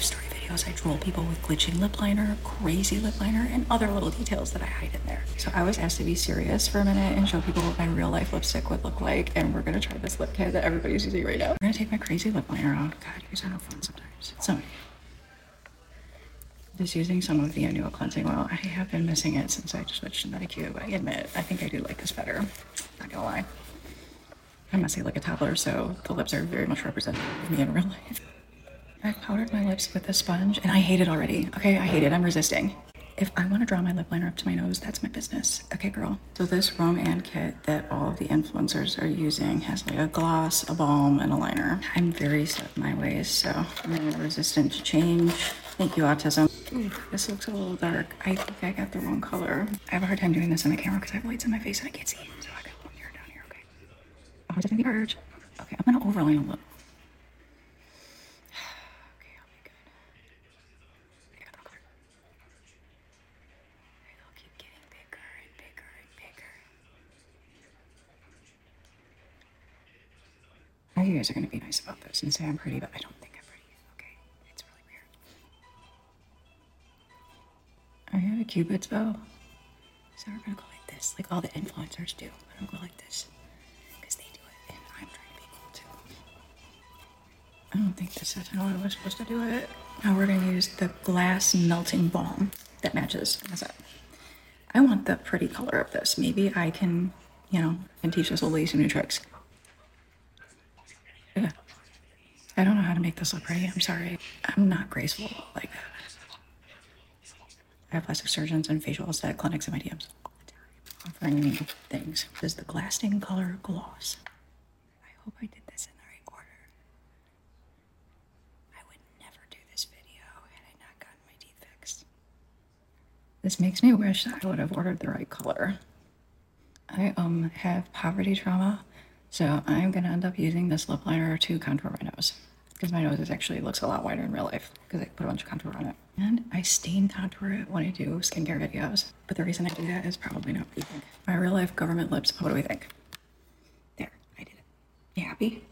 life story videos, I troll people with glitching lip liner, crazy lip liner, and other little details that I hide in there. So I was asked to be serious for a minute and show people what my real life lipstick would look like, and we're gonna try this lip kit that everybody's using right now. I'm gonna take my crazy lip liner off. God, you guys are no fun sometimes. So, just using some of the Anua cleansing oil. I have been missing it since I switched to Medicube. I admit, I think I do like this better. Not gonna lie. I'm messy like a toddler, so the lips are very much representative of me in real life. I've powdered my lips with a sponge, and I hate it already. Okay, I hate it. I'm resisting. If I want to draw my lip liner up to my nose, that's my business. Okay, girl. So this Roman kit that all of the influencers are using has like a gloss, a balm, and a liner. I'm very set in my ways, so I'm resistant to change. Thank you, autism. Ooh, this looks a little dark. I think I got the wrong color. I have a hard time doing this on the camera because I have lights in my face and I can't see. So I got one here down here, okay. Oh, it's gonna be hard. Okay, I'm gonna overline a little. Okay, I'll be good. I got the color. It'll keep getting bigger and bigger and bigger. Now you guys are gonna be nice about this and say I'm pretty, but I don't think I'm pretty. Okay, it's really weird. I have a Cupid's bow. So we're gonna go like this, like all the influencers do. I don't go like this because they do it, and I'm trying to be cool too. I don't think this is how I was supposed to do it. Now we're gonna use the glass melting balm that matches. What's that? I want the pretty color of this. Maybe I can, and teach this old lady some new tricks. Yeah. I don't know how to make this look pretty. I'm sorry. I'm not graceful like that. I have plastic surgeons and facial aesthetic clinics in my DMs offering me things. This is the Glasting Color Gloss. I hope I did this in the right order. I would never do this video had I not gotten my teeth fixed. This makes me wish that I would have ordered the right color. I have poverty trauma, so I'm gonna end up using this lip liner to contour my nose. Because my nose actually looks a lot wider in real life because I put a bunch of contour on it. And I stain contour it when I do skincare videos. But the reason I do that is probably not what you think. My real life government lips, what do we think? There, I did it. You happy?